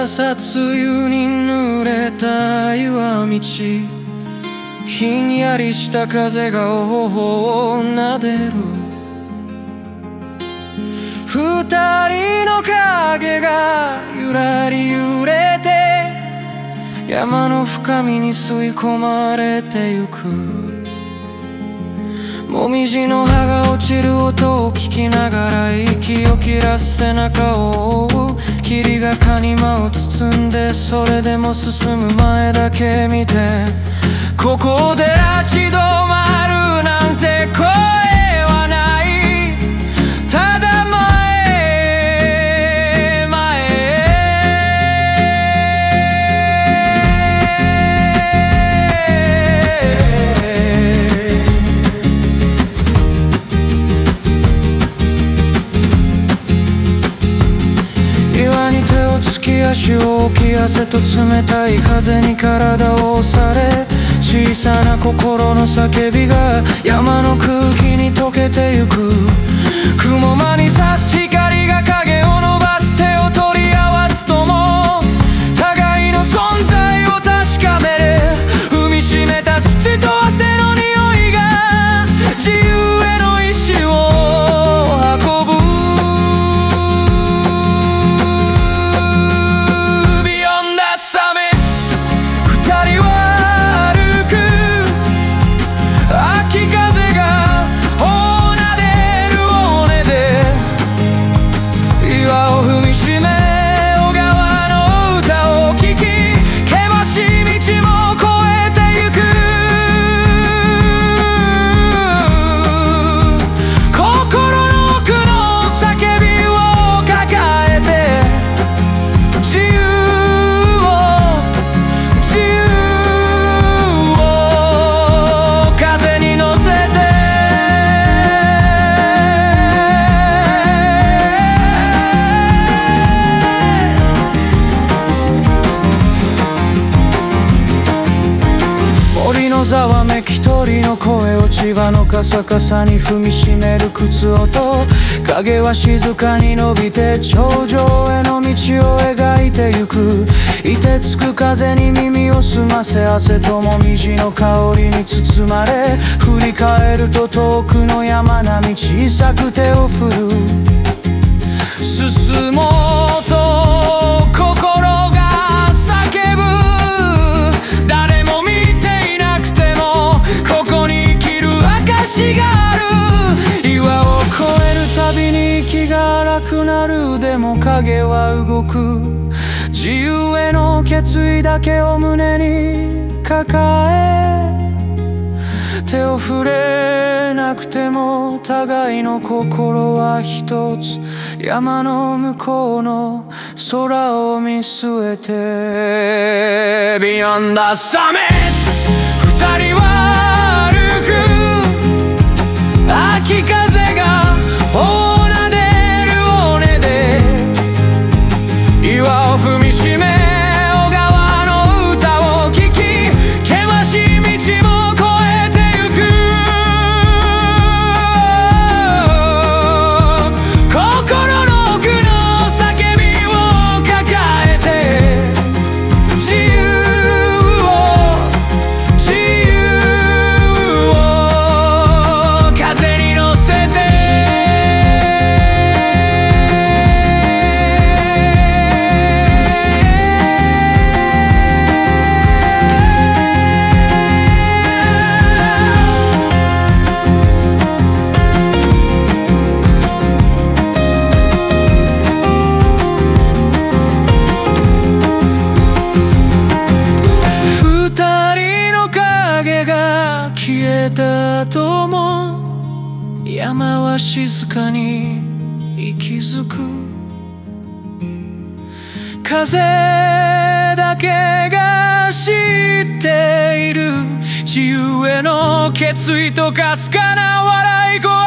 さ梅雨に濡れた岩道、ひんやりした風が頬を撫でる。二人の影がゆらり揺れて、山の深みに吸い込まれてゆく。もみじの葉が落ちる音を聞きながら、息を切らす背中を追う。霧が谷間を包んで、それでも進む前だけ見て、ここで立ち止まるなんて声はない。ただ前前岩に手をつき足を置き、汗と冷たい風に体を押され、小さな心の叫びが山の空気に溶けてゆく。雲間に差す光が影を伸ばす、手を取り合わすとも互いの存在を確かめる。踏みしめた土と汗の匂いが自由への意志を運ぶ。Beyond the summit、 二人は秋風が頬を撫でる尾根で、岩を踏みしめ小川の歌を聴き、険しい道も越えてゆく。心の奥の叫びを抱えて、自由を自由ざわめき鳥の声、落ち葉のカサカサに踏みしめる靴音。影は静かに伸びて頂上への道を描いてゆく。凍てつく風に耳を澄ませ、汗ともみじの香りに包まれ、振り返ると遠くの山並み、小さく手を振る。進もうと心が叫ぶ。誰も見ていなくてもここに生きる証がある。岩を越えるたびに息が荒くなる。でも影は動く。自由への決意だけを胸に抱え、手を触れなくても互いの心は一つ。山の向こうの空を見据えて Beyond the summit、 二人は歩く。秋風が頬を撫でる尾根で、岩を踏みしめ小川の歌を聴き、険しい道も越えてゆく。心の奥の叫びを抱えて、自由を自由を風に乗せて。消えた後も山は静かに息づく。風だけが知っている自由への決意とかすかな笑い声。